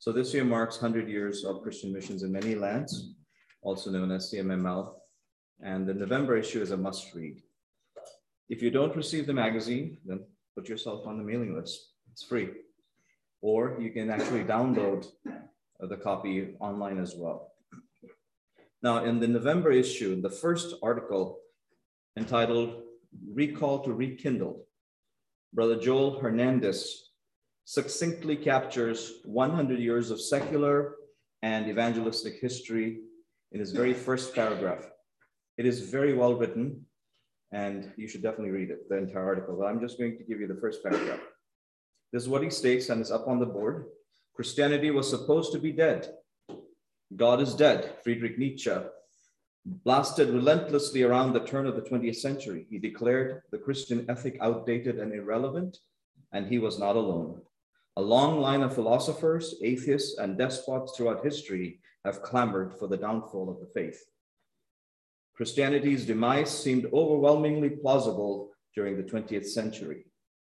So this year marks 100 years of Christian missions in many lands, also known as CMML, and the November issue is a must-read. If you don't receive the magazine, then put yourself on the mailing list. It's free. Or you can actually download the copy online as well. Now, in the November issue, the first article entitled Recall to Rekindle, Brother Joel Hernandez succinctly captures 100 years of secular and evangelistic history in his very first paragraph. It is very well written, and you should definitely read it, the entire article. But I'm just going to give you the first paragraph. This is what he states, and it's up on the board. Christianity was supposed to be dead. God is dead, Friedrich Nietzsche blasted relentlessly around the turn of the 20th century. He declared the Christian ethic outdated and irrelevant, and he was not alone. A long line of philosophers, atheists, and despots throughout history have clamored for the downfall of the faith. Christianity's demise seemed overwhelmingly plausible during the 20th century.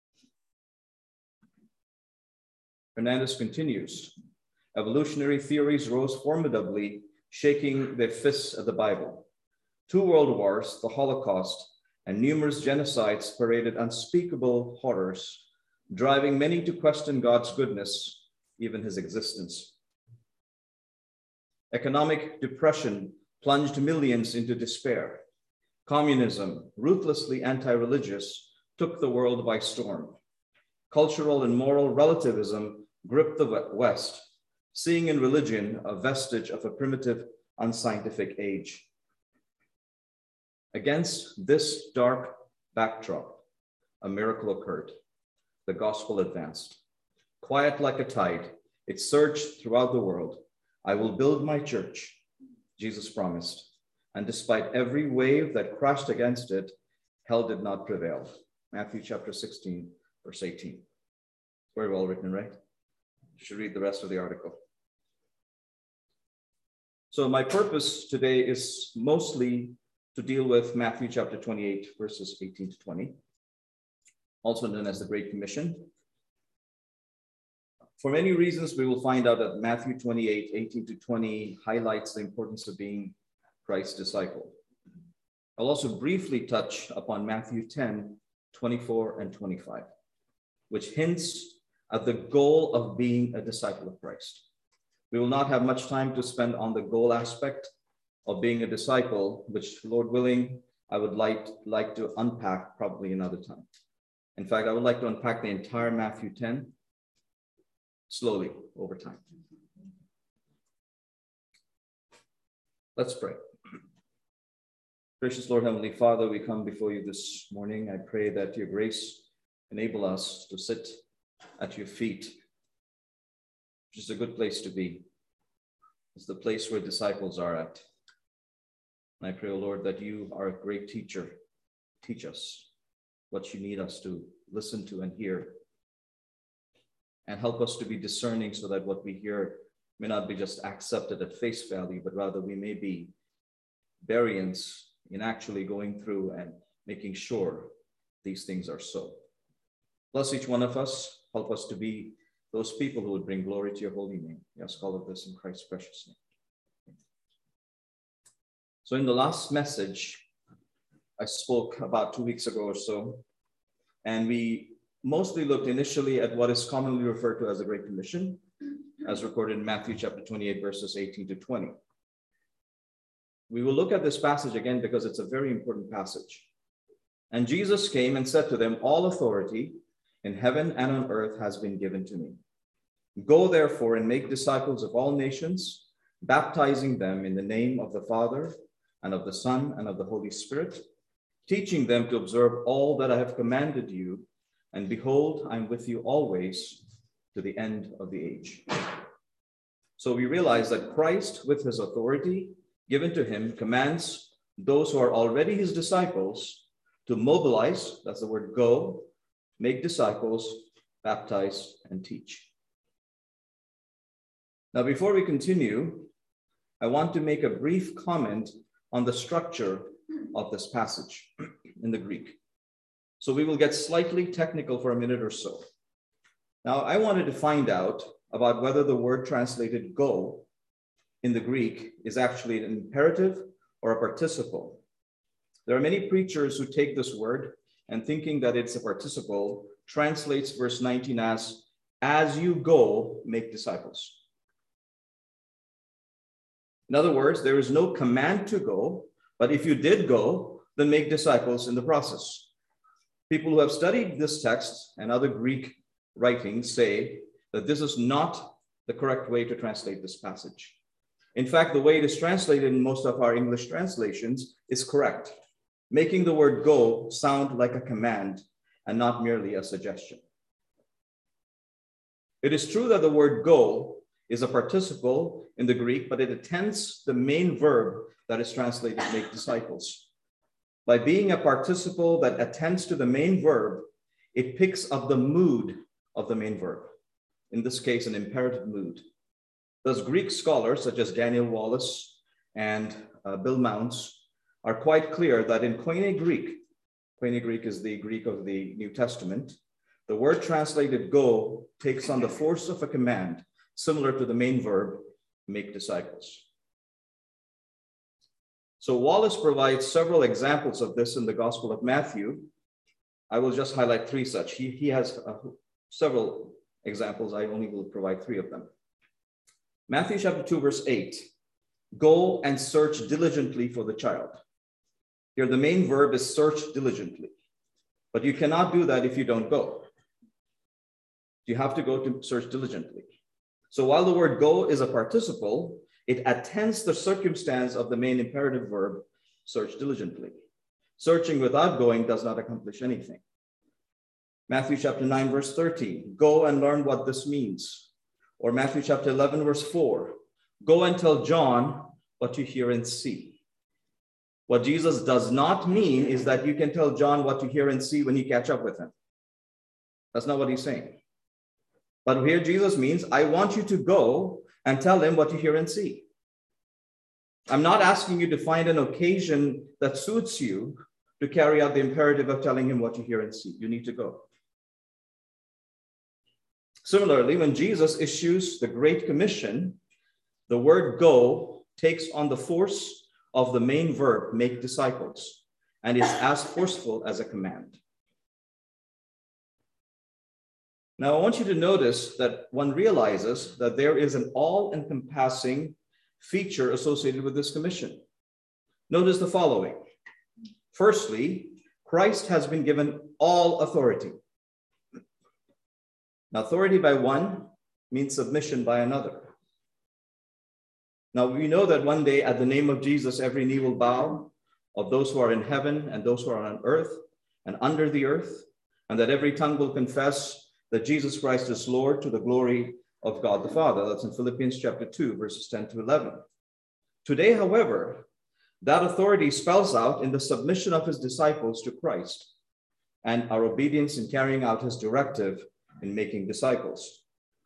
Hernandez continues, evolutionary theories rose formidably, shaking their fists at the Bible. 2 world wars, the Holocaust, and numerous genocides paraded unspeakable horrors, driving many to question God's goodness, even his existence. Economic depression plunged millions into despair. Communism, ruthlessly anti-religious, took the world by storm. Cultural and moral relativism gripped the West, seeing in religion a vestige of a primitive, unscientific age. Against this dark backdrop, a miracle occurred. The gospel advanced. Quiet like a tide, it surged throughout the world. I will build my church, Jesus promised. And despite every wave that crashed against it, hell did not prevail. Matthew chapter 16, verse 18. Very well written, right? You should read the rest of the article. So my purpose today is mostly to deal with Matthew chapter 28, verses 18 to 20, also known as the Great Commission. For many reasons, we will find out that Matthew 28, 18 to 20 highlights the importance of being Christ's disciple. I'll also briefly touch upon Matthew 10, 24 and 25, which hints at the goal of being a disciple of Christ. We will not have much time to spend on the goal aspect of being a disciple, which, Lord willing, I would like to unpack probably another time. In fact, I would like to unpack the entire Matthew 10 slowly over time. Let's pray. Gracious Lord, Heavenly Father, we come before you this morning. I pray that your grace enable us to sit at your feet, which is a good place to be. It's the place where disciples are at. And I pray, O Lord, that you are a great teacher. Teach us what you need us to listen to and hear. And help us to be discerning so that what we hear may not be just accepted at face value, but rather we may be variants in actually going through and making sure these things are so. Bless each one of us. Help us to be those people who would bring glory to your holy name. We ask all of this in Christ's precious name. So in the last message, I spoke about 2 weeks ago or so, and we mostly looked initially at what is commonly referred to as the Great Commission, as recorded in Matthew chapter 28, verses 18 to 20. We will look at this passage again because it's a very important passage. And Jesus came and said to them, all authority in heaven and on earth has been given to me. Go therefore and make disciples of all nations, baptizing them in the name of the Father and of the Son and of the Holy Spirit, teaching them to observe all that I have commanded you. And behold, I'm with you always to the end of the age. So we realize that Christ, with his authority given to him, commands those who are already his disciples to mobilize, that's the word go, make disciples, baptize, and teach. Now, before we continue, I want to make a brief comment on the structure of this passage in the Greek. So we will get slightly technical for a minute or so. Now, I wanted to find out about whether the word translated go in the Greek is actually an imperative or a participle. There are many preachers who take this word and thinking that it's a participle, translates verse 19 as you go, make disciples. In other words, there is no command to go, but if you did go, then make disciples in the process. People who have studied this text and other Greek writings say that this is not the correct way to translate this passage. In fact, the way it is translated in most of our English translations is correct, making the word go sound like a command and not merely a suggestion. It is true that the word go is a participle in the Greek, but it attends the main verb that is translated make disciples. By being a participle that attends to the main verb, it picks up the mood of the main verb. In this case, an imperative mood. Thus, Greek scholars such as Daniel Wallace and Bill Mounce are quite clear that in Koine Greek is the Greek of the New Testament, the word translated go takes on the force of a command, similar to the main verb, make disciples. So Wallace provides several examples of this in the Gospel of Matthew. I will just highlight three such. He has several examples. I only will provide three of them. Matthew chapter 2, verse 8, go and search diligently for the child. Here, the main verb is search diligently, but you cannot do that if you don't go. You have to go to search diligently. So while the word go is a participle, it attends the circumstance of the main imperative verb, search diligently. Searching without going does not accomplish anything. Matthew chapter 9, verse 13, go and learn what this means. Or Matthew chapter 11, verse 4, go and tell John what you hear and see. What Jesus does not mean is that you can tell John what you hear and see when you catch up with him. That's not what he's saying. But here Jesus means, I want you to go and tell him what you hear and see. I'm not asking you to find an occasion that suits you to carry out the imperative of telling him what you hear and see. You need to go. Similarly, when Jesus issues the Great Commission, the word go takes on the force of the main verb, make disciples, and is as forceful as a command. Now, I want you to notice that one realizes that there is an all-encompassing feature associated with this commission. Notice the following. Firstly, Christ has been given all authority. Now, authority by one means submission by another. Now, we know that one day at the name of Jesus, every knee will bow, of those who are in heaven and those who are on earth and under the earth, and that every tongue will confess that Jesus Christ is Lord to the glory of God the Father. That's in Philippians chapter 2, verses 10 to 11. Today, however, that authority spells out in the submission of his disciples to Christ and our obedience in carrying out his directive in making disciples.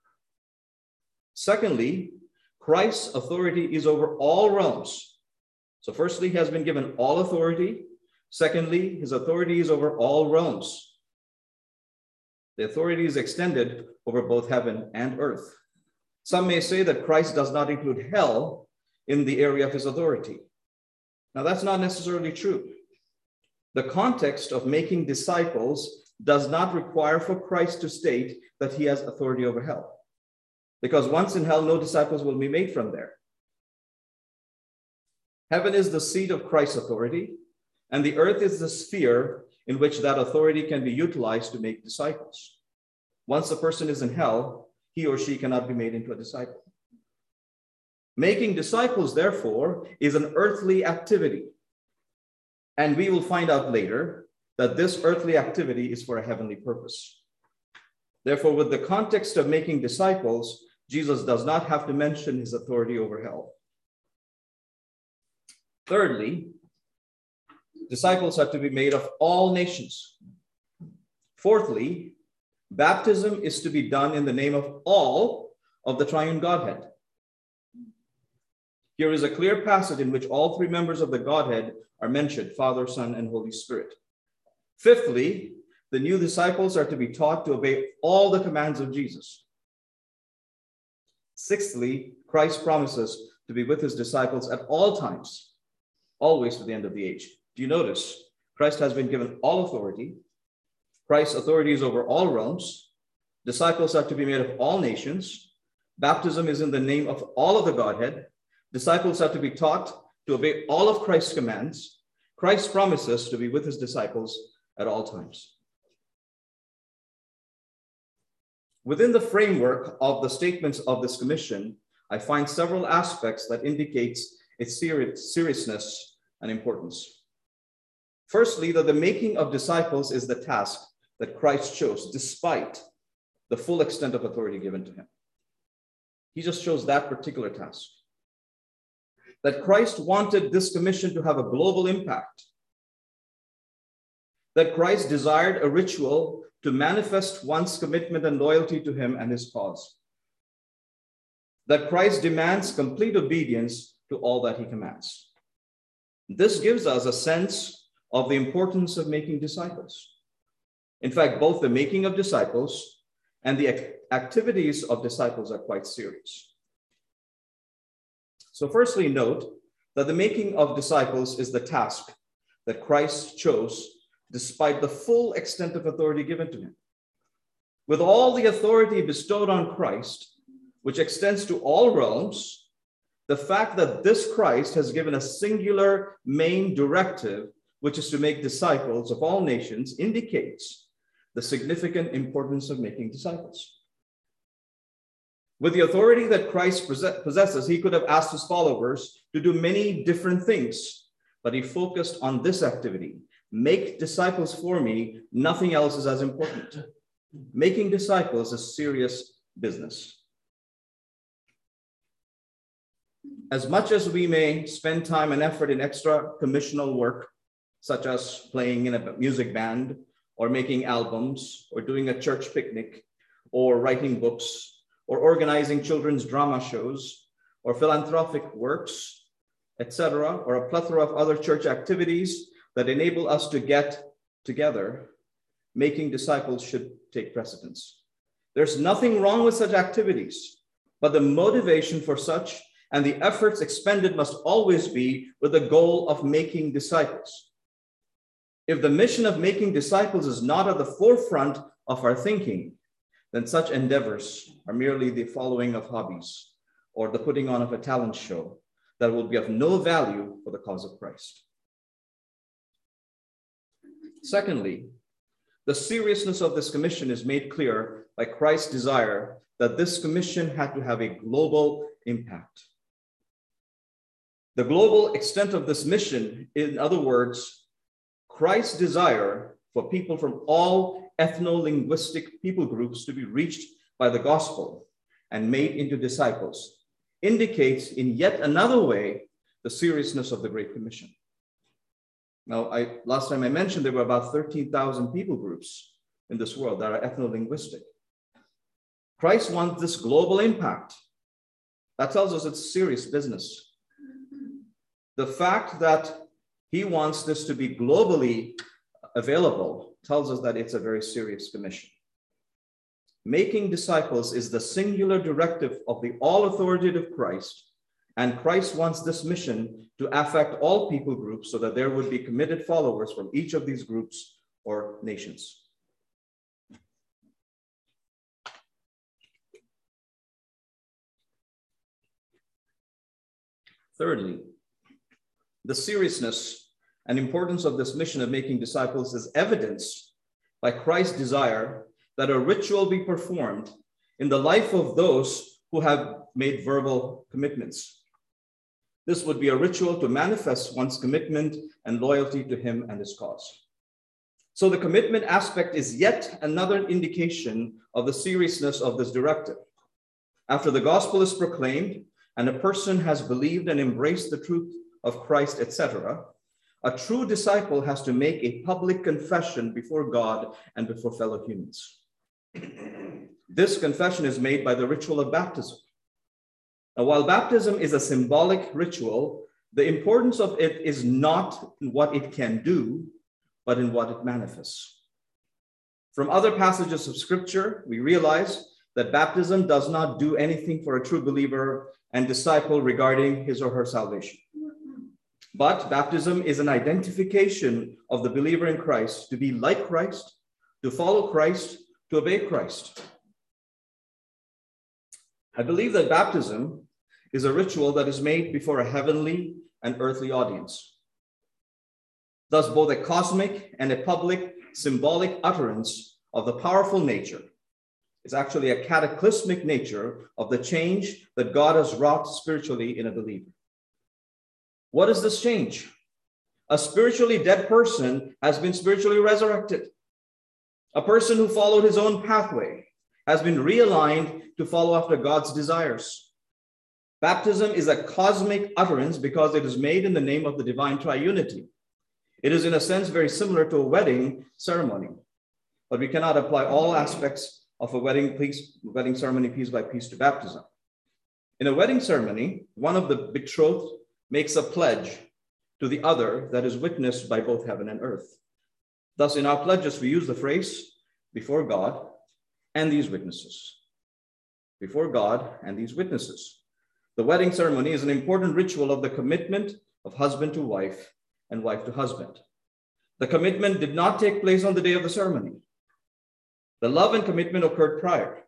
Secondly, Christ's authority is over all realms. So firstly, he has been given all authority. Secondly, his authority is over all realms. The authority is extended over both heaven and earth. Some may say that Christ does not include hell in the area of his authority. Now, that's not necessarily true. The context of making disciples does not require for Christ to state that he has authority over hell. Because once in hell, no disciples will be made from there. Heaven is the seat of Christ's authority, and the earth is the sphere in which that authority can be utilized to make disciples. Once a person is in hell, he or she cannot be made into a disciple. Making disciples, therefore, is an earthly activity. And we will find out later that this earthly activity is for a heavenly purpose. Therefore, with the context of making disciples, Jesus does not have to mention his authority over hell. Thirdly, disciples are to be made of all nations. Fourthly, baptism is to be done in the name of all of the triune Godhead. Here is a clear passage in which all three members of the Godhead are mentioned, Father, Son, and Holy Spirit. Fifthly, the new disciples are to be taught to obey all the commands of Jesus. Sixthly, Christ promises to be with his disciples at all times, always to the end of the age. Do you notice? Christ has been given all authority. Christ's authority is over all realms. Disciples are to be made of all nations. Baptism is in the name of all of the Godhead. Disciples are to be taught to obey all of Christ's commands. Christ promises to be with his disciples at all times. Within the framework of the statements of this commission, I find several aspects that indicates its seriousness and importance. Firstly, that the making of disciples is the task that Christ chose, despite the full extent of authority given to him. He just chose that particular task. That Christ wanted this commission to have a global impact. That Christ desired a ritual to manifest one's commitment and loyalty to him and his cause. That Christ demands complete obedience to all that he commands. This gives us a sense of the importance of making disciples. In fact, both the making of disciples and the activities of disciples are quite serious. So firstly, note that the making of disciples is the task that Christ chose despite the full extent of authority given to him. With all the authority bestowed on Christ, which extends to all realms, the fact that this Christ has given a singular main directive, which is to make disciples of all nations, indicates the significant importance of making disciples. With the authority that Christ possesses, he could have asked his followers to do many different things, but he focused on this activity. Make disciples for me, nothing else is as important. Making disciples is serious business. As much as we may spend time and effort in extra commissional work, such as playing in a music band, or making albums, or doing a church picnic, or writing books, or organizing children's drama shows, or philanthropic works, etc., or a plethora of other church activities that enable us to get together, making disciples should take precedence. There's nothing wrong with such activities, but the motivation for such and the efforts expended must always be with the goal of making disciples. If the mission of making disciples is not at the forefront of our thinking, then such endeavors are merely the following of hobbies or the putting on of a talent show that will be of no value for the cause of Christ. Secondly, the seriousness of this commission is made clear by Christ's desire that this commission had to have a global impact. The global extent of this mission, in other words, Christ's desire for people from all ethno-linguistic people groups to be reached by the gospel and made into disciples, indicates in yet another way the seriousness of the Great Commission. Now, last time I mentioned there were about 13,000 people groups in this world that are ethno-linguistic. Christ wants this global impact. That tells us it's serious business. The fact that he wants this to be globally available tells us that it's a very serious commission. Making disciples is the singular directive of the all-authoritative Christ, and Christ wants this mission to affect all people groups so that there would be committed followers from each of these groups or nations. Thirdly, the seriousness and importance of this mission of making disciples is evidenced by Christ's desire that a ritual be performed in the life of those who have made verbal commitments. This would be a ritual to manifest one's commitment and loyalty to him and his cause. So the commitment aspect is yet another indication of the seriousness of this directive. After the gospel is proclaimed and a person has believed and embraced the truth of Christ, etc., a true disciple has to make a public confession before God and before fellow humans. This confession is made by the ritual of baptism. Now, while baptism is a symbolic ritual, the importance of it is not in what it can do, but in what it manifests. From other passages of Scripture, we realize that baptism does not do anything for a true believer and disciple regarding his or her salvation. But baptism is an identification of the believer in Christ to be like Christ, to follow Christ, to obey Christ. I believe that baptism is a ritual that is made before a heavenly and earthly audience. Thus, both a cosmic and a public symbolic utterance of the powerful nature is actually a cataclysmic nature of the change that God has wrought spiritually in a believer. What is this change? A spiritually dead person has been spiritually resurrected. A person who followed his own pathway has been realigned to follow after God's desires. Baptism is a cosmic utterance because it is made in the name of the divine triunity. It is in a sense very similar to a wedding ceremony, but we cannot apply all aspects of a wedding ceremony piece by piece to baptism. In a wedding ceremony, one of the betrothed makes a pledge to the other that is witnessed by both heaven and earth. Thus, in our pledges, we use the phrase, before God and these witnesses. Before God and these witnesses. The wedding ceremony is an important ritual of the commitment of husband to wife and wife to husband. The commitment did not take place on the day of the ceremony. The love and commitment occurred prior.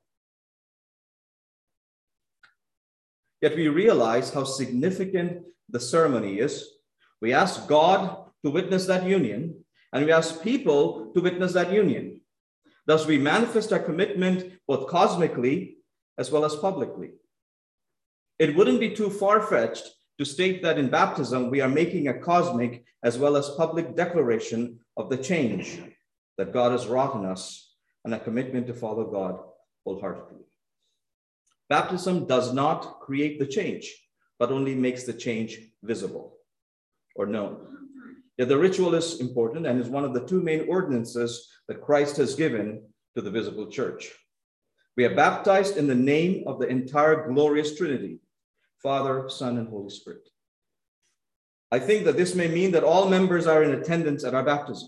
Yet we realize how significant the ceremony is. We ask God to witness that union, and we ask people to witness that union. Thus, we manifest our commitment both cosmically as well as publicly. It wouldn't be too far-fetched to state that in baptism, we are making a cosmic as well as public declaration of the change that God has wrought in us and a commitment to follow God wholeheartedly. Baptism does not create the change, but only makes the change visible or known. Yet the ritual is important and is one of the two main ordinances that Christ has given to the visible church. We are baptized in the name of the entire glorious Trinity, Father, Son, and Holy Spirit. I think that this may mean that all members are in attendance at our baptism.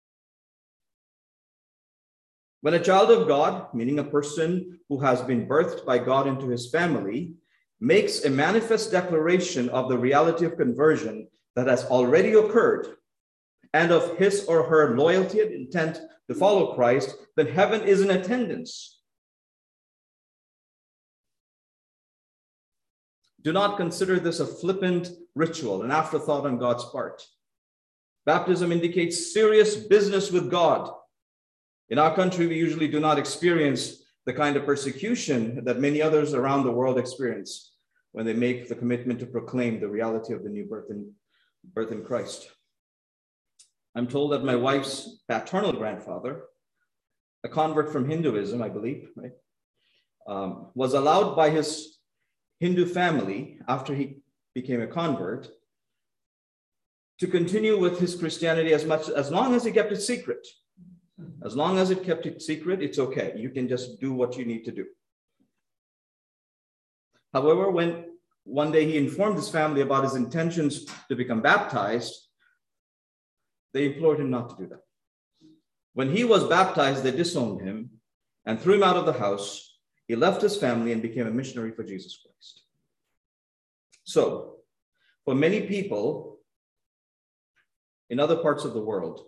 When a child of God, meaning a person who has been birthed by God into his family, makes a manifest declaration of the reality of conversion that has already occurred and of his or her loyalty and intent to follow Christ, then heaven is in attendance. Do not consider this a flippant ritual, an afterthought on God's part. Baptism indicates serious business with God. In our country, we usually do not experience the kind of persecution that many others around the world experience when they make the commitment to proclaim the reality of the new birth in Christ. I'm told that my wife's paternal grandfather, a convert from Hinduism, I believe, right, was allowed by his Hindu family after he became a convert to continue with his Christianity as long as he kept it secret. As long as it kept it secret, it's okay. You can just do what you need to do. However, when one day he informed his family about his intentions to become baptized, they implored him not to do that. When he was baptized, they disowned him and threw him out of the house. He left his family and became a missionary for Jesus Christ. So, for many people in other parts of the world,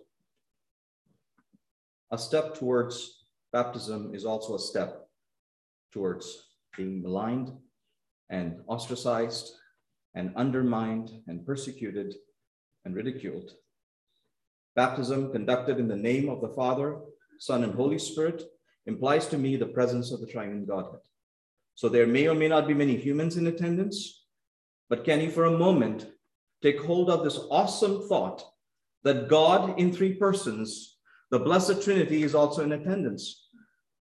a step towards baptism is also a step towards being maligned and ostracized and undermined and persecuted and ridiculed. Baptism conducted in the name of the Father, Son, and Holy Spirit implies to me the presence of the triune Godhead. So there may or may not be many humans in attendance, but can you for a moment take hold of this awesome thought that God in three persons, the Blessed Trinity, is also in attendance?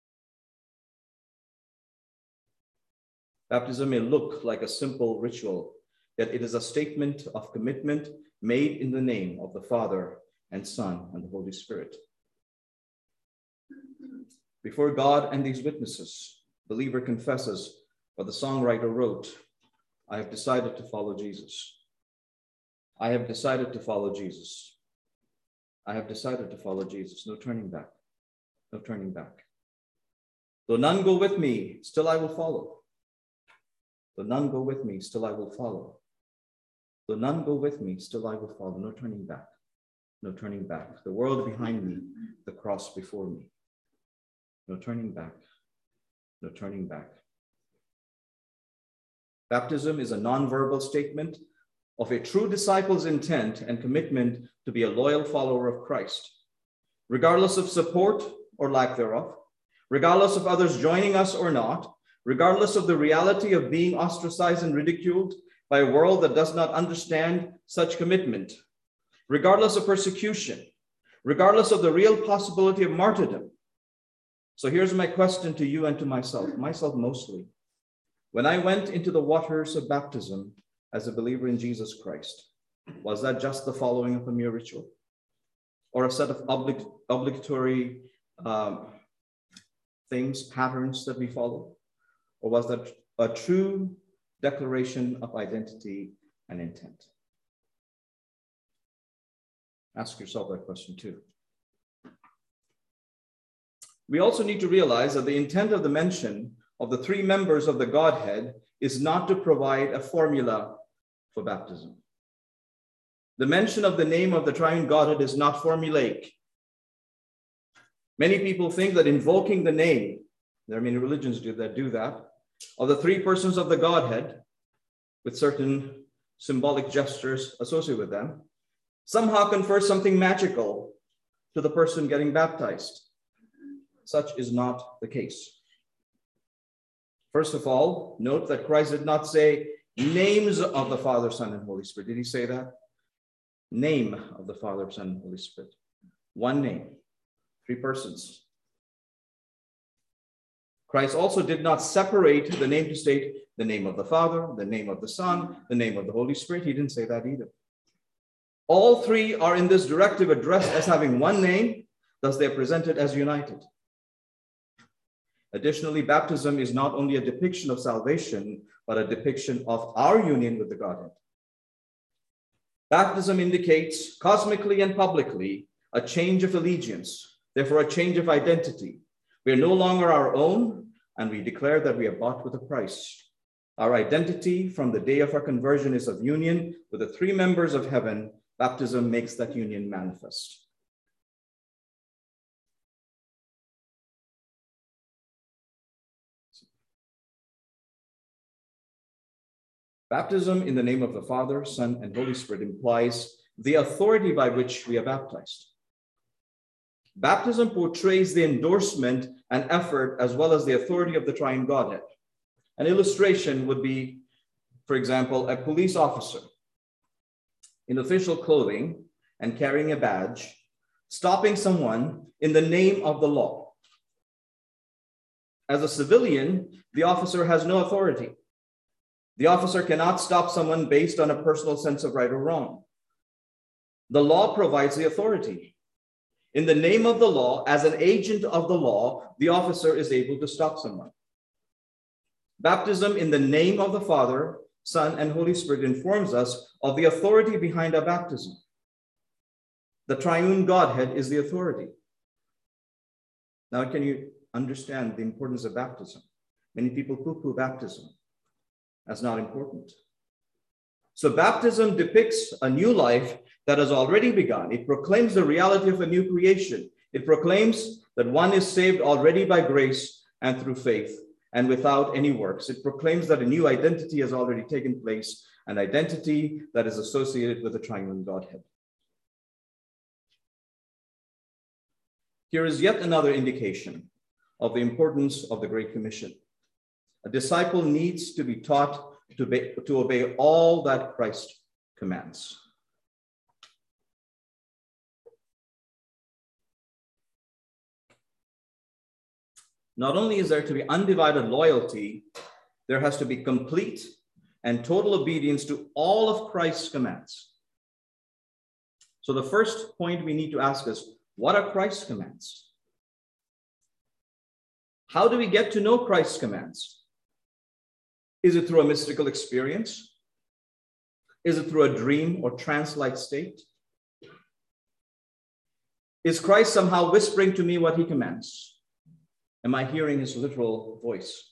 Baptism may look like a simple ritual, yet it is a statement of commitment made in the name of the Father and Son and the Holy Spirit. Before God and these witnesses, the believer confesses what the songwriter wrote: I have decided to follow Jesus. I have decided to follow Jesus. I have decided to follow Jesus. No turning back. No turning back. Though none go with me, still I will follow. Though none go with me, still I will follow. Though none go with me, still I will follow. No turning back. No turning back. The world behind me, the cross before me. No turning back. No turning back. Baptism is a non-verbal statement of a true disciple's intent and commitment to be a loyal follower of Christ, regardless of support or lack thereof, regardless of others joining us or not, regardless of the reality of being ostracized and ridiculed by a world that does not understand such commitment, regardless of persecution, regardless of the real possibility of martyrdom. So here's my question to you and to myself mostly. When I went into the waters of baptism as a believer in Jesus Christ, was that just the following of a mere ritual or a set of obligatory things, patterns that we follow? Or was that a true declaration of identity and intent? Ask yourself that question too. We also need to realize that the intent of the mention of the three members of the Godhead is not to provide a formula for baptism. The mention of the name of the triune Godhead is not formulaic. Many people think that invoking the name, there are many religions that do that, of the three persons of the Godhead, with certain symbolic gestures associated with them, somehow confers something magical to the person getting baptized. Such is not the case. First of all, note that Christ did not say names of the Father, Son, and Holy Spirit. Did he say that? Name of the Father, Son, and Holy Spirit. One name, three persons. Christ also did not separate the name to state the name of the Father, the name of the Son, the name of the Holy Spirit. He didn't say that either. All three are in this directive addressed as having one name, thus they're presented as united. Additionally, baptism is not only a depiction of salvation, but a depiction of our union with the Godhead. Baptism indicates cosmically and publicly a change of allegiance, therefore a change of identity. We are no longer our own, and we declare that we are bought with a price. Our identity from the day of our conversion is of union with the three members of heaven. Baptism makes that union manifest. Baptism in the name of the Father, Son, and Holy Spirit implies the authority by which we are baptized. Baptism portrays the endorsement and effort as well as the authority of the triune Godhead. An illustration would be, for example, a police officer in official clothing and carrying a badge, stopping someone in the name of the law. As a civilian, the officer has no authority. The officer cannot stop someone based on a personal sense of right or wrong. The law provides the authority. In the name of the law, as an agent of the law, the officer is able to stop someone. Baptism in the name of the Father, Son, and Holy Spirit informs us of the authority behind our baptism. The triune Godhead is the authority. Now, can you understand the importance of baptism? Many people poo-poo baptism. That's not important. So baptism depicts a new life that has already begun. It proclaims the reality of a new creation. It proclaims that one is saved already by grace and through faith and without any works. It proclaims that a new identity has already taken place, an identity that is associated with the triune Godhead. Here is yet another indication of the importance of the Great Commission. A disciple needs to be taught to obey all that Christ commands. Not only is there to be undivided loyalty, there has to be complete and total obedience to all of Christ's commands. So the first point we need to ask is, what are Christ's commands? How do we get to know Christ's commands? Is it through a mystical experience? Is it through a dream or trance-like state? Is Christ somehow whispering to me what he commands? Am I hearing his literal voice?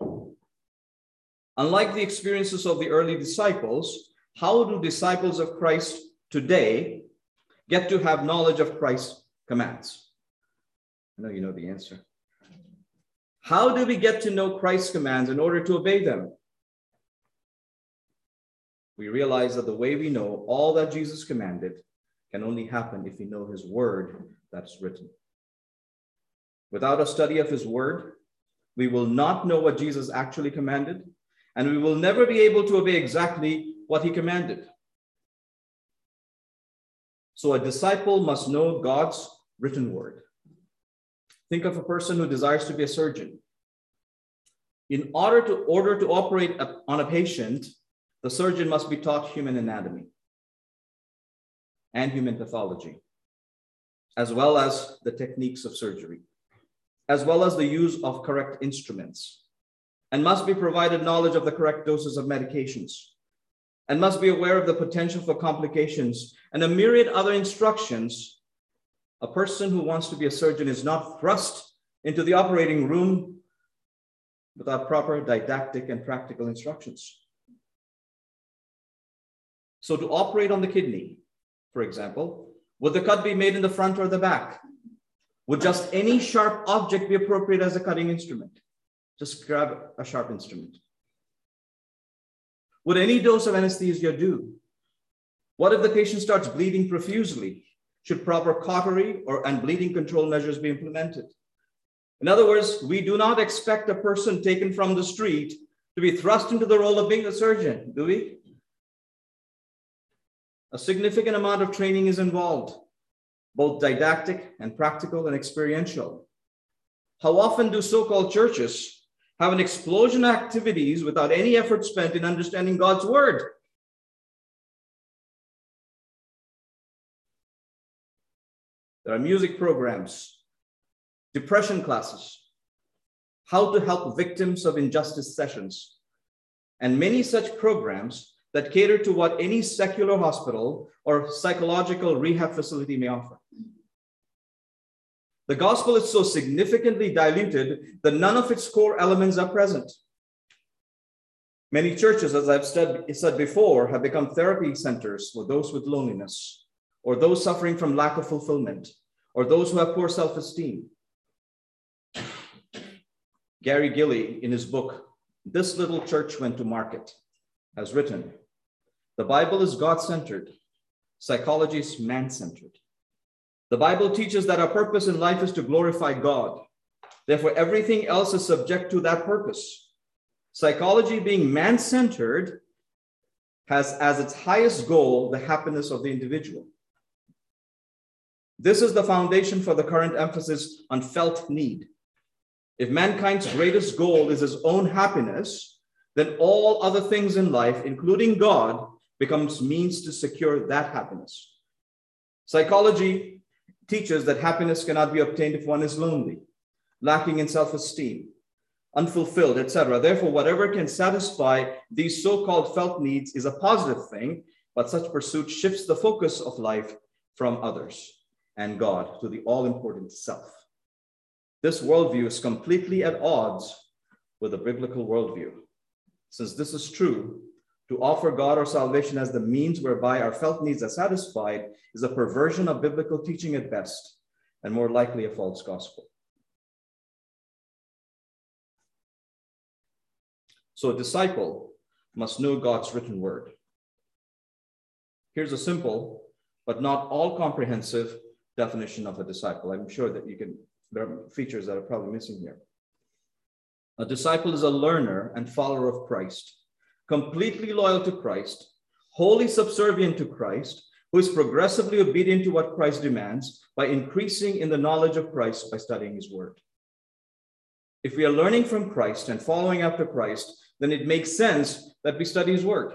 Unlike the experiences of the early disciples, how do disciples of Christ today get to have knowledge of Christ's commands? I know you know the answer. How do we get to know Christ's commands in order to obey them? We realize that the way we know all that Jesus commanded can only happen if we know his word that's written. Without a study of his word, we will not know what Jesus actually commanded, and we will never be able to obey exactly what he commanded. So a disciple must know God's written word. Think of a person who desires to be a surgeon. In order to operate on a patient, the surgeon must be taught human anatomy and human pathology, as well as the techniques of surgery, as well as the use of correct instruments, and must be provided knowledge of the correct doses of medications, and must be aware of the potential for complications and a myriad other instructions. A person who wants to be a surgeon is not thrust into the operating room without proper didactic and practical instructions. So to operate on the kidney, for example, would the cut be made in the front or the back? Would just any sharp object be appropriate as a cutting instrument? Just grab a sharp instrument. Would any dose of anesthesia do? What if the patient starts bleeding profusely? Should proper cautery and bleeding control measures be implemented? In other words, we do not expect a person taken from the street to be thrust into the role of being a surgeon, do we? A significant amount of training is involved, both didactic and practical and experiential. How often do so-called churches have an explosion of activities without any effort spent in understanding God's word? There are music programs, depression classes, how to help victims of injustice sessions, and many such programs that cater to what any secular hospital or psychological rehab facility may offer. The gospel is so significantly diluted that none of its core elements are present. Many churches, as I've said before, have become therapy centers for those with loneliness, or those suffering from lack of fulfillment, or those who have poor self-esteem. Gary Gilley, in his book, This Little Church Went to Market, has written, the Bible is God-centered. Psychology is man-centered. The Bible teaches that our purpose in life is to glorify God. Therefore, everything else is subject to that purpose. Psychology, being man-centered, has as its highest goal the happiness of the individual. This is the foundation for the current emphasis on felt need. If mankind's greatest goal is his own happiness, then all other things in life, including God, becomes means to secure that happiness. Psychology teaches that happiness cannot be obtained if one is lonely, lacking in self-esteem, unfulfilled, etc. Therefore, whatever can satisfy these so-called felt needs is a positive thing, but such pursuit shifts the focus of life from others and God to the all-important self. This worldview is completely at odds with the biblical worldview. Since this is true, to offer God our salvation as the means whereby our felt needs are satisfied is a perversion of biblical teaching at best, and more likely a false gospel. So a disciple must know God's written word. Here's a simple, but not all comprehensive definition of a disciple. I'm sure that there are features that are probably missing here. A disciple is a learner and follower of Christ, completely loyal to Christ, wholly subservient to Christ, who is progressively obedient to what Christ demands by increasing in the knowledge of Christ by studying his word. If we are learning from Christ and following after Christ, then it makes sense that we study his word.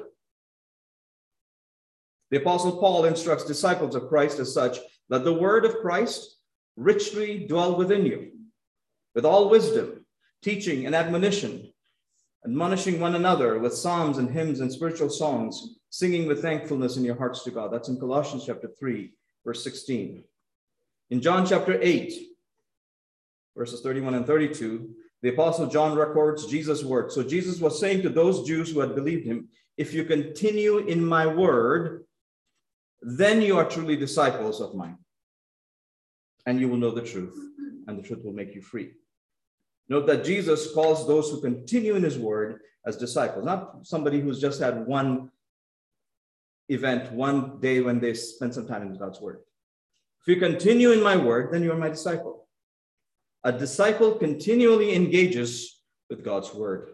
The Apostle Paul instructs disciples of Christ as such, that the word of Christ richly dwell within you, with all wisdom, teaching and admonition, admonishing one another with psalms and hymns and spiritual songs, singing with thankfulness in your hearts to God. That's in Colossians chapter 3, verse 16. In John chapter 8, verses 31 and 32, the Apostle John records Jesus' words. So Jesus was saying to those Jews who had believed him, if you continue in my word, then you are truly disciples of mine. And you will know the truth, and the truth will make you free. Note that Jesus calls those who continue in his word as disciples, not somebody who's just had one event, one day when they spent some time in God's word. If you continue in my word, then you are my disciple. A disciple continually engages with God's word.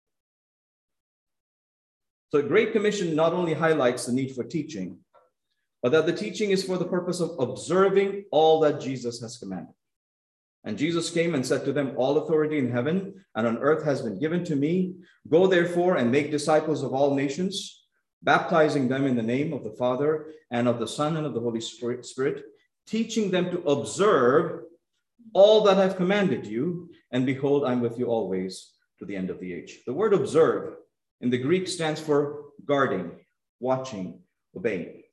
So the Great Commission not only highlights the need for teaching, but that the teaching is for the purpose of observing all that Jesus has commanded. And Jesus came and said to them, all authority in heaven and on earth has been given to me. Go therefore and make disciples of all nations, baptizing them in the name of the Father and of the Son and of the Holy Spirit, teaching them to observe all that I've commanded you. And behold, I'm with you always to the end of the age. The word observe in the Greek stands for guarding, watching, obeying.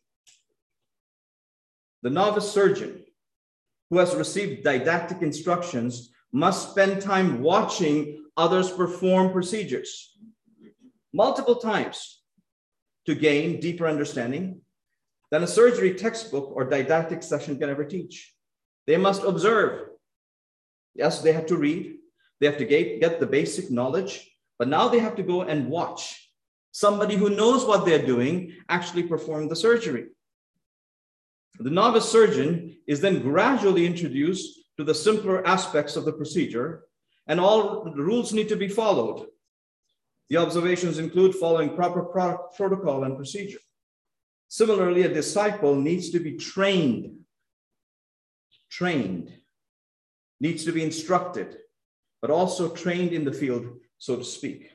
The novice surgeon who has received didactic instructions must spend time watching others perform procedures multiple times to gain deeper understanding than a surgery textbook or didactic session can ever teach. They must observe. Yes, they have to read. They have to get the basic knowledge, but now they have to go and watch somebody who knows what they're doing actually perform the surgery. The novice surgeon is then gradually introduced to the simpler aspects of the procedure, and all the rules need to be followed. The observations include following proper protocol and procedure. Similarly, a disciple needs to be trained, needs to be instructed, but also trained in the field, so to speak.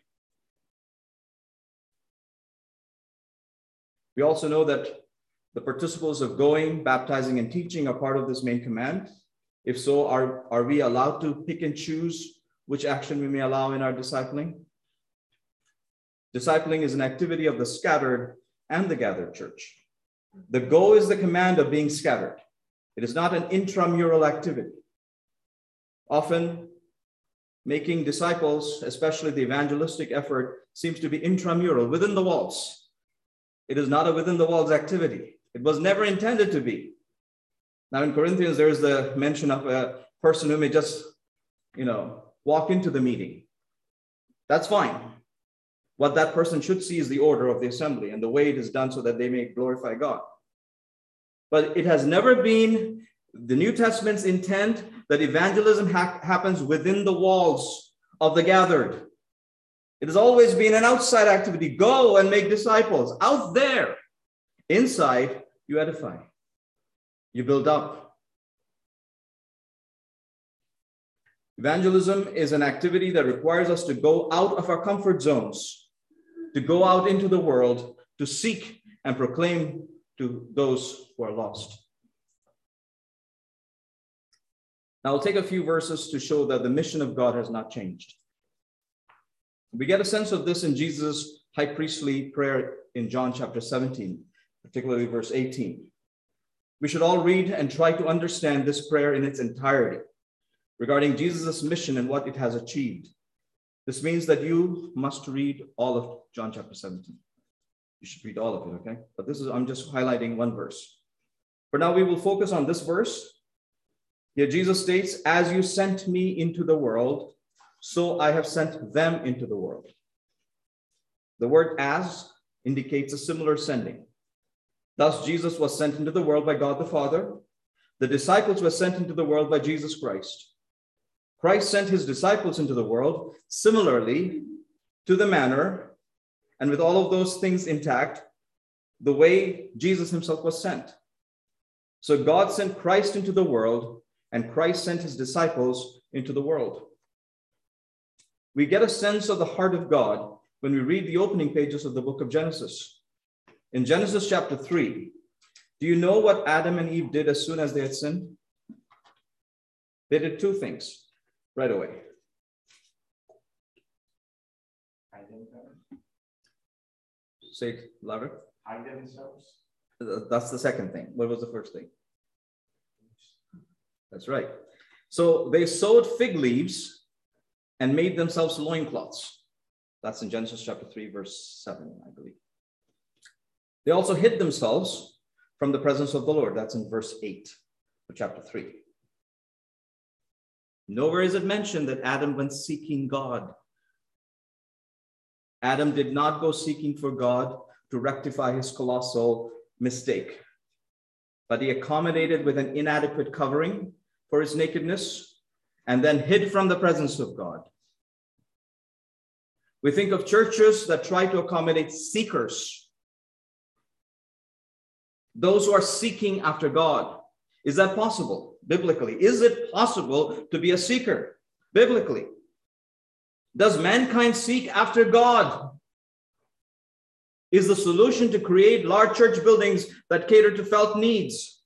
We also know that the participles of going, baptizing, and teaching are part of this main command. If so, are we allowed to pick and choose which action we may allow in our discipling? Discipling is an activity of the scattered and the gathered church. The go is the command of being scattered. It is not an intramural activity. Often, making disciples, especially the evangelistic effort, seems to be intramural, within the walls. It is not a within the walls activity. It was never intended to be. Now in Corinthians, there is the mention of a person who may just, walk into the meeting. That's fine. What that person should see is the order of the assembly and the way it is done so that they may glorify God. But it has never been the New Testament's intent that evangelism happens within the walls of the gathered. It has always been an outside activity. Go and make disciples out there. Inside, you edify, you build up. Evangelism is an activity that requires us to go out of our comfort zones, to go out into the world, to seek and proclaim to those who are lost. Now, I'll take a few verses to show that the mission of God has not changed. We get a sense of this in Jesus' high priestly prayer in John chapter 17. Particularly verse 18. We should all read and try to understand this prayer in its entirety regarding Jesus' mission and what it has achieved. This means that you must read all of John chapter 17. You should read all of it, okay? But I'm just highlighting one verse. For now, we will focus on this verse. Here Jesus states, as you sent me into the world, so I have sent them into the world. The word as indicates a similar sending. Thus, Jesus was sent into the world by God the Father. The disciples were sent into the world by Jesus Christ. Christ sent his disciples into the world similarly to the manner, and with all of those things intact, the way Jesus himself was sent. So God sent Christ into the world, and Christ sent his disciples into the world. We get a sense of the heart of God when we read the opening pages of the book of Genesis. In Genesis chapter 3, do you know what Adam and Eve did as soon as they had sinned? They did two things right away. Say it louder. Hide themselves. That's the second thing. What was the first thing? That's right. So they sewed fig leaves and made themselves loincloths. That's in Genesis chapter 3, verse 7, I believe. They also hid themselves from the presence of the Lord. That's in verse 8 of chapter 3. Nowhere is it mentioned that Adam went seeking God. Adam did not go seeking for God to rectify his colossal mistake, but he accommodated with an inadequate covering for his nakedness and then hid from the presence of God. We think of churches that try to accommodate seekers, those who are seeking after God. Is that possible biblically? Is it possible to be a seeker biblically? Does mankind seek after God? Is the solution to create large church buildings that cater to felt needs?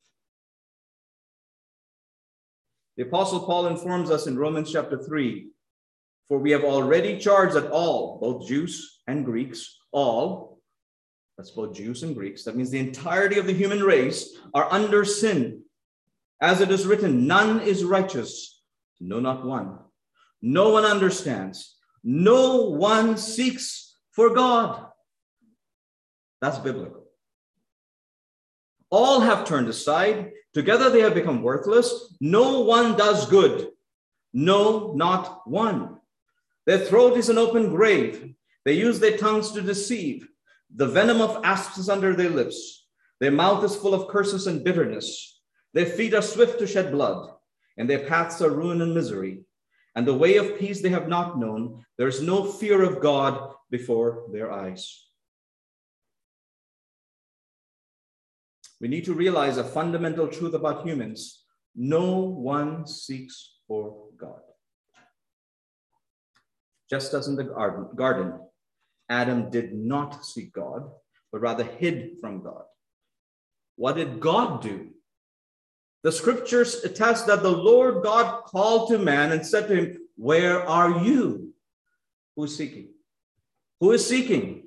The Apostle Paul informs us in Romans chapter 3, for we have already charged that all, both Jews and Greeks, all, that's both Jews and Greeks, that means the entirety of the human race, are under sin. As it is written, none is righteous, no, not one. No one understands. No one seeks for God. That's biblical. All have turned aside. Together they have become worthless. No one does good. No, not one. Their throat is an open grave. They use their tongues to deceive. The venom of asps is under their lips. Their mouth is full of curses and bitterness. Their feet are swift to shed blood, and their paths are ruin and misery. And the way of peace they have not known. There is no fear of God before their eyes. We need to realize a fundamental truth about humans. No one seeks for God. Just as in the garden, Adam did not seek God, but rather hid from God. What did God do? The scriptures attest that the Lord God called to man and said to him, where are you? Who is seeking? Who is seeking?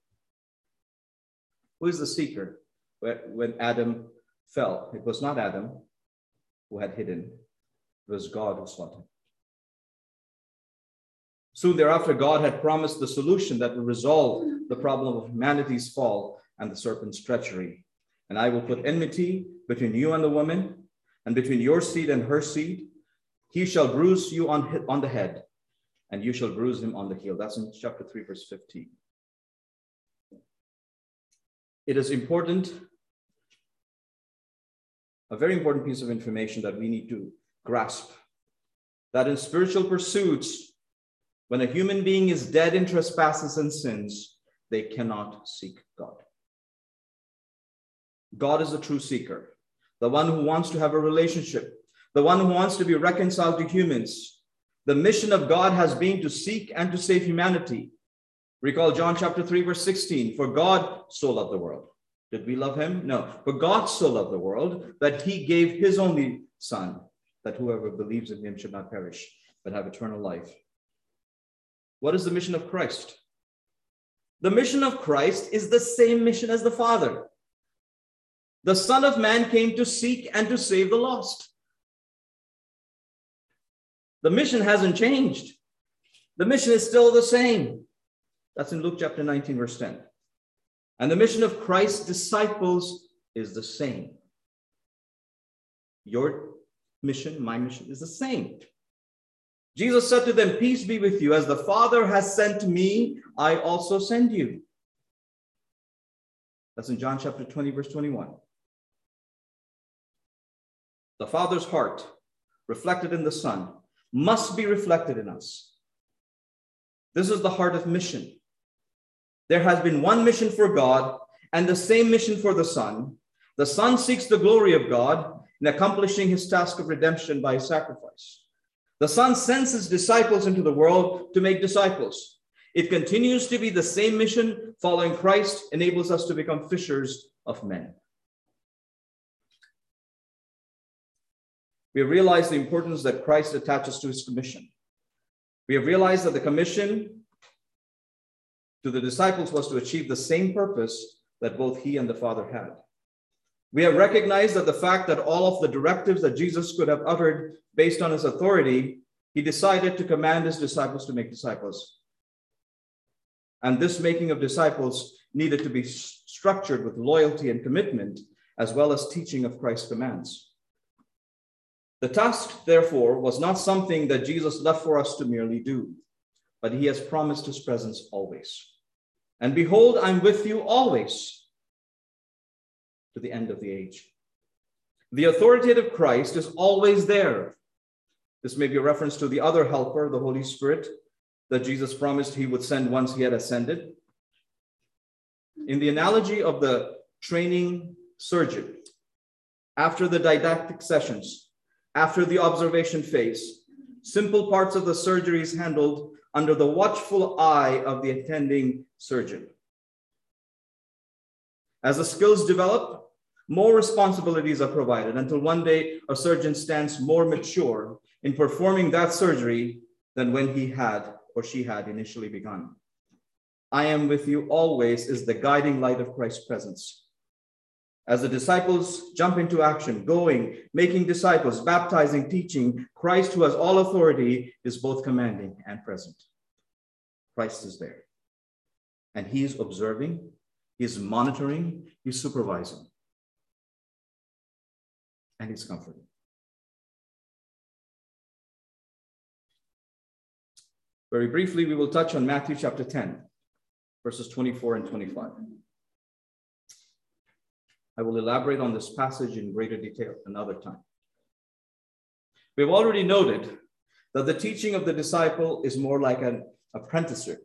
Who is the seeker? When Adam fell, it was not Adam who had hidden. It was God who sought him. Soon thereafter, God had promised the solution that will resolve the problem of humanity's fall and the serpent's treachery. And I will put enmity between you and the woman, and between your seed and her seed. He shall bruise you on the head, and you shall bruise him on the heel. That's in chapter 3, verse 15. It is important, a very important piece of information that we need to grasp, that in spiritual pursuits, when a human being is dead in trespasses and sins, they cannot seek God. God is the true seeker, the one who wants to have a relationship, the one who wants to be reconciled to humans. The mission of God has been to seek and to save humanity. Recall John chapter 3, verse 16. For God so loved the world. Did we love him? No. For God so loved the world that he gave his only son, that whoever believes in him should not perish, but have eternal life. What is the mission of Christ? The mission of Christ is the same mission as the Father. The Son of Man came to seek and to save the lost. The mission hasn't changed. The mission is still the same. That's in Luke chapter 19, verse 10. And the mission of Christ's disciples is the same. Your mission, my mission is the same. Jesus said to them, peace be with you. As the Father has sent me, I also send you. That's in John chapter 20, verse 21. The Father's heart, reflected in the Son, must be reflected in us. This is the heart of mission. There has been one mission for God and the same mission for the Son. The Son seeks the glory of God in accomplishing his task of redemption by his sacrifice. The Son sends his disciples into the world to make disciples. It continues to be the same mission. Following Christ enables us to become fishers of men. We have realized the importance that Christ attaches to his commission. We have realized that the commission to the disciples was to achieve the same purpose that both he and the Father had. We have recognized that the fact that all of the directives that Jesus could have uttered based on his authority, he decided to command his disciples to make disciples. And this making of disciples needed to be structured with loyalty and commitment, as well as teaching of Christ's commands. The task, therefore, was not something that Jesus left for us to merely do, but he has promised his presence always. And behold, I'm with you always to the end of the age. The authoritative Christ is always there. This may be a reference to the other helper, the Holy Spirit, that Jesus promised he would send once he had ascended. In the analogy of the training surgeon, after the didactic sessions, after the observation phase, simple parts of the surgery is handled under the watchful eye of the attending surgeon. As the skills develop, more responsibilities are provided until one day a surgeon stands more mature in performing that surgery than when he had or she had initially begun. I am with you always is the guiding light of Christ's presence. As the disciples jump into action, going, making disciples, baptizing, teaching, Christ, who has all authority, is both commanding and present. Christ is there. And he is observing, he is monitoring, he's supervising, and he's comforting. Very briefly, we will touch on Matthew chapter 10, verses 24 and 25. I will elaborate on this passage in greater detail another time. We've already noted that the teaching of the disciple is more like an apprenticeship.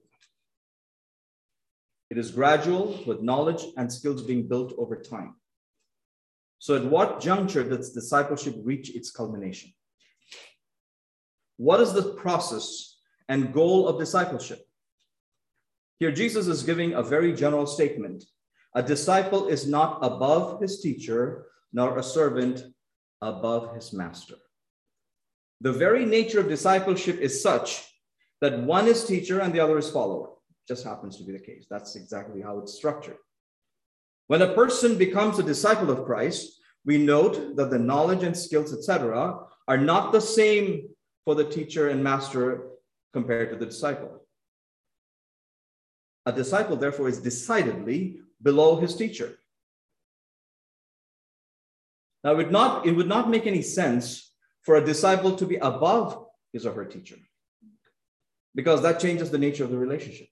It is gradual, with knowledge and skills being built over time. So at what juncture does discipleship reach its culmination? What is the process and goal of discipleship? Here, Jesus is giving a very general statement. A disciple is not above his teacher, nor a servant above his master. The very nature of discipleship is such that one is teacher and the other is follower. Just happens to be the case. That's exactly how it's structured. When a person becomes a disciple of Christ, we note that the knowledge and skills, etc., are not the same for the teacher and master compared to the disciple. A disciple, therefore, is decidedly below his teacher. Now, it would not make any sense for a disciple to be above his or her teacher, because that changes the nature of the relationship.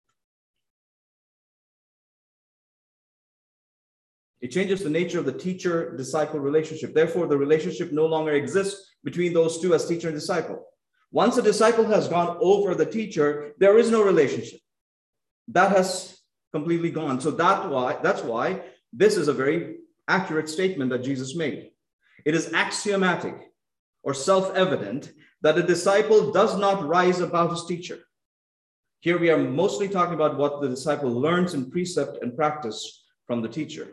It changes the nature of the teacher-disciple relationship. Therefore, the relationship no longer exists between those two as teacher and disciple. Once a disciple has gone over the teacher, there is no relationship. That has completely gone. So that's why this is a very accurate statement that Jesus made. It is axiomatic or self-evident that a disciple does not rise above his teacher. Here we are mostly talking about what the disciple learns in precept and practice from the teacher.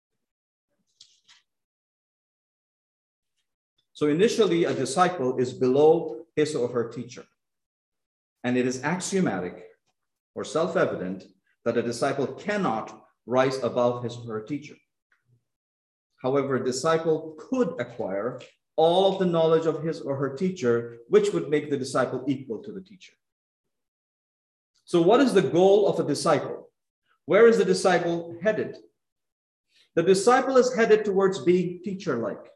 So initially, a disciple is below his or her teacher. And it is axiomatic or self-evident that a disciple cannot rise above his or her teacher. However, a disciple could acquire all of the knowledge of his or her teacher, which would make the disciple equal to the teacher. So what is the goal of a disciple? Where is the disciple headed? The disciple is headed towards being teacher-like.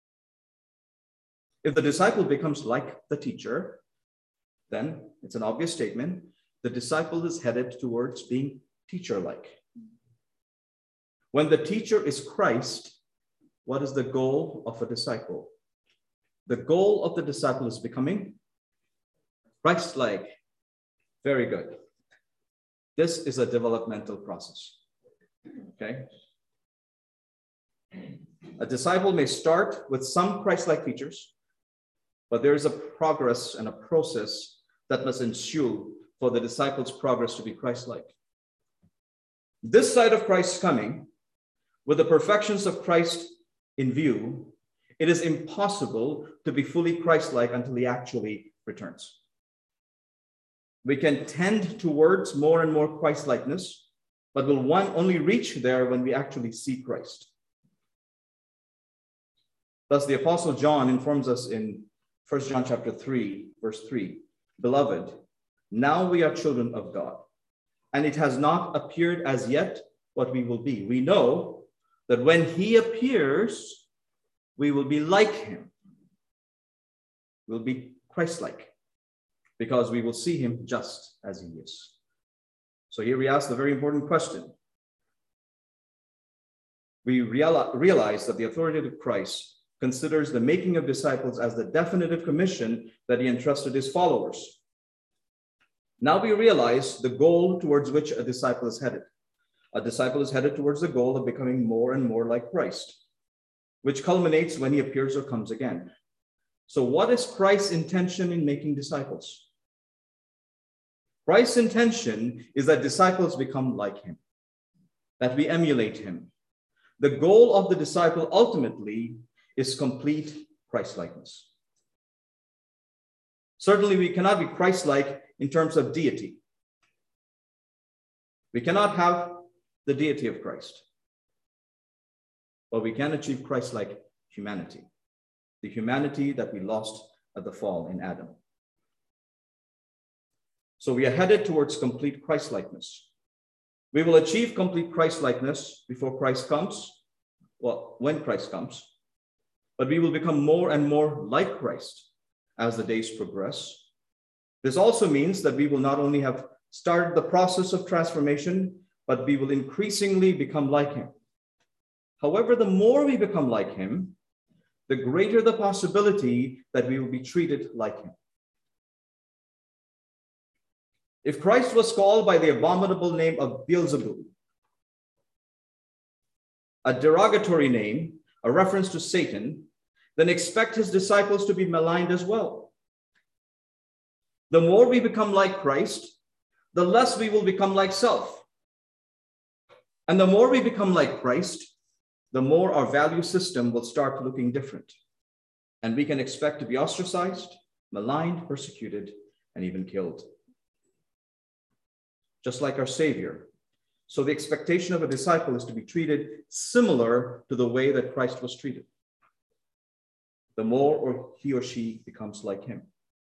If the disciple becomes like the teacher, then it's an obvious statement. The disciple is headed towards being teacher-like. When the teacher is Christ, what is the goal of a disciple? The goal of the disciple is becoming Christ-like. Very good. This is a developmental process. Okay? A disciple may start with some Christ-like features, but there is a progress and a process that must ensue for the disciple's progress to be Christ-like. This side of Christ's coming, with the perfections of Christ in view, it is impossible to be fully Christ-like until he actually returns. We can tend towards more and more Christ-likeness, but will only reach there when we actually see Christ. Thus, the Apostle John informs us in 1 John chapter 3, verse 3, "Beloved, now we are children of God, and it has not appeared as yet what we will be. We know that when he appears, we will be like him. We'll be Christ-like, because we will see him just as he is." So here we ask the very important question. We realize that the authority of Christ considers the making of disciples as the definitive commission that he entrusted his followers. Now we realize the goal towards which a disciple is headed. A disciple is headed towards the goal of becoming more and more like Christ, which culminates when he appears or comes again. So what is Christ's intention in making disciples? Christ's intention is that disciples become like him, that we emulate him. The goal of the disciple ultimately is complete Christ-likeness. Certainly, we cannot be Christ-like in terms of deity. We cannot have the deity of Christ, but we can achieve Christ-like humanity, the humanity that we lost at the fall in Adam. So we are headed towards complete Christ-likeness. We will achieve complete Christ-likeness before Christ comes, well, when Christ comes, but we will become more and more like Christ as the days progress. This also means that we will not only have started the process of transformation, but we will increasingly become like him. However, the more we become like him, the greater the possibility that we will be treated like him. If Christ was called by the abominable name of Beelzebub, a derogatory name, a reference to Satan, then expect his disciples to be maligned as well. The more we become like Christ, the less we will become like self. And the more we become like Christ, the more our value system will start looking different. And we can expect to be ostracized, maligned, persecuted, and even killed. Just like our Savior. So the expectation of a disciple is to be treated similar to the way that Christ was treated. The more he or she becomes like him.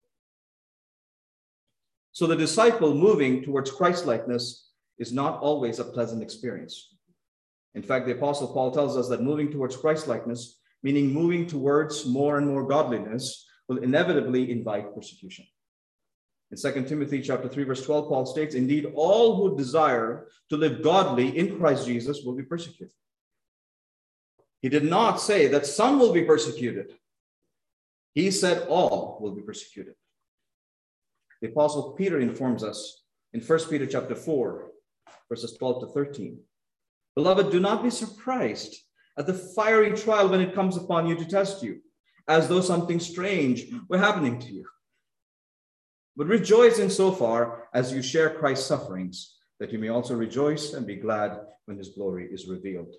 So the disciple moving towards Christ-likeness is not always a pleasant experience. In fact, the Apostle Paul tells us that moving towards Christ-likeness, meaning moving towards more and more godliness, will inevitably invite persecution. In 2 Timothy chapter 3, verse 12, Paul states, "Indeed, all who desire to live godly in Christ Jesus will be persecuted." He did not say that some will be persecuted. He said all will be persecuted. The Apostle Peter informs us in 1 Peter chapter 4, verses 12 to 13. "Beloved, do not be surprised at the fiery trial when it comes upon you to test you, as though something strange were happening to you. But rejoice insofar as you share Christ's sufferings, that you may also rejoice and be glad when his glory is revealed."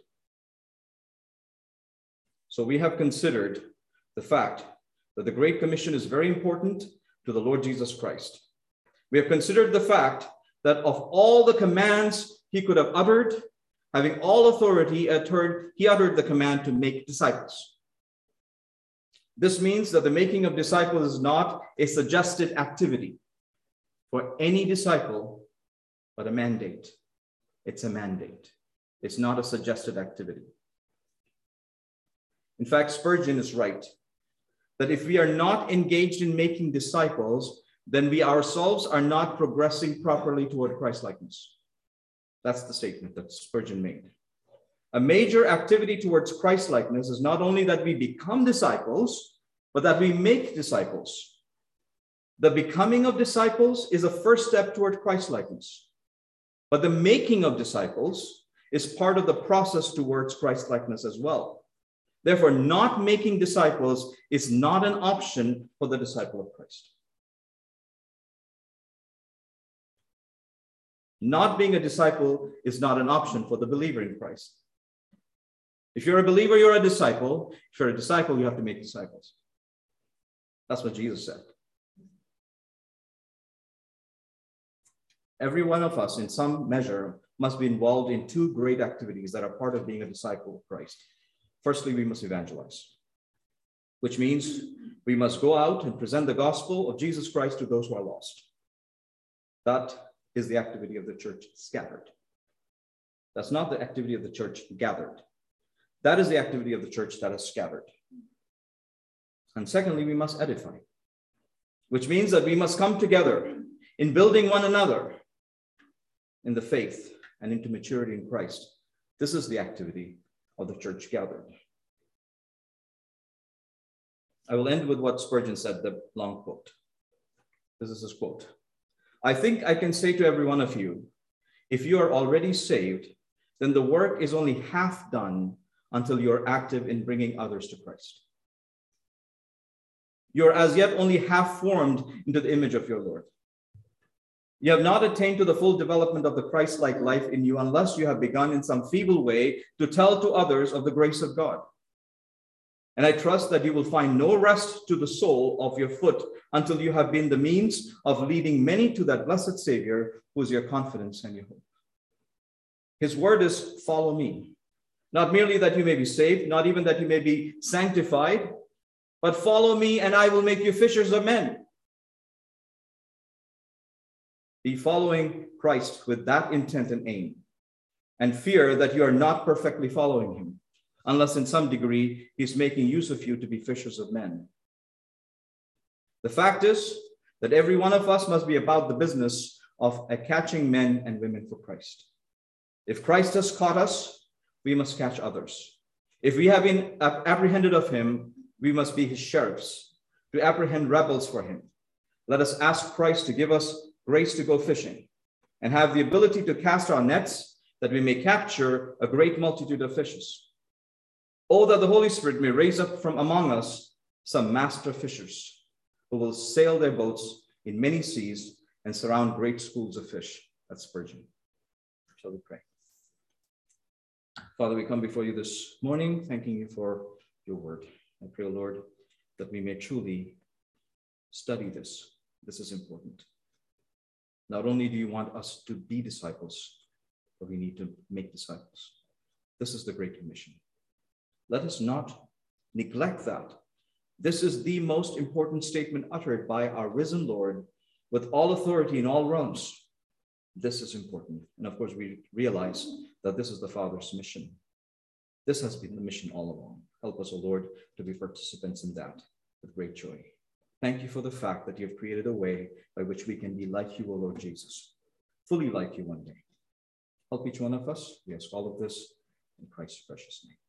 So we have considered the fact that the Great Commission is very important to the Lord Jesus Christ. We have considered the fact that of all the commands he could have uttered, having all authority, he uttered the command to make disciples. This means that the making of disciples is not a suggested activity for any disciple, but a mandate. It's a mandate. It's not a suggested activity. In fact, Spurgeon is right that if we are not engaged in making disciples, then we ourselves are not progressing properly toward Christ-likeness. That's the statement that Spurgeon made. A major activity towards Christ-likeness is not only that we become disciples, but that we make disciples. The becoming of disciples is a first step toward Christ-likeness. But the making of disciples is part of the process towards Christ-likeness as well. Therefore, not making disciples is not an option for the disciple of Christ. Not being a disciple is not an option for the believer in Christ. If you're a believer, you're a disciple. If you're a disciple, you have to make disciples. That's what Jesus said. Every one of us, in some measure, must be involved in two great activities that are part of being a disciple of Christ. Firstly, we must evangelize. which means we must go out and present the gospel of Jesus Christ to those who are lost. That is the activity of the church scattered. That's not the activity of the church gathered. That is the activity of the church that is scattered. And secondly, we must edify, which means that we must come together in building one another in the faith and into maturity in Christ. This is the activity of the church gathered. I will end with what Spurgeon said, the long quote. This is his quote. I think I can say to every one of you, if you are already saved, then the work is only half done until you're active in bringing others to Christ. You're as yet only half formed into the image of your Lord. You have not attained to the full development of the Christ-like life in you unless you have begun in some feeble way to tell to others of the grace of God. And I trust that you will find no rest to the sole of your foot until you have been the means of leading many to that blessed Savior who is your confidence and your hope. His word is, follow me. Not merely that you may be saved, not even that you may be sanctified, but follow me and I will make you fishers of men. Be following Christ with that intent and aim, and fear that you are not perfectly following him, unless in some degree he's making use of you to be fishers of men. The fact is that every one of us must be about the business of catching men and women for Christ. If Christ has caught us, we must catch others. If we have been apprehended of him, we must be his sheriffs to apprehend rebels for him. Let us ask Christ to give us grace to go fishing and have the ability to cast our nets that we may capture a great multitude of fishes. Oh, that the Holy Spirit may raise up from among us some master fishers who will sail their boats in many seas and surround great schools of fish. That's Spurgeon. Shall we pray? Father, we come before you this morning, thanking you for your word. I pray, Lord, that we may truly study this. This is important. Not only do you want us to be disciples, but we need to make disciples. This is the Great Commission. Let us not neglect that. This is the most important statement uttered by our risen Lord with all authority in all realms. This is important. And of course, we realize that this is the Father's mission. This has been the mission all along. Help us, O Lord, to be participants in that with great joy. Thank you for the fact that you have created a way by which we can be like you, O Lord Jesus, fully like you one day. Help each one of us. We ask all of this in Christ's precious name.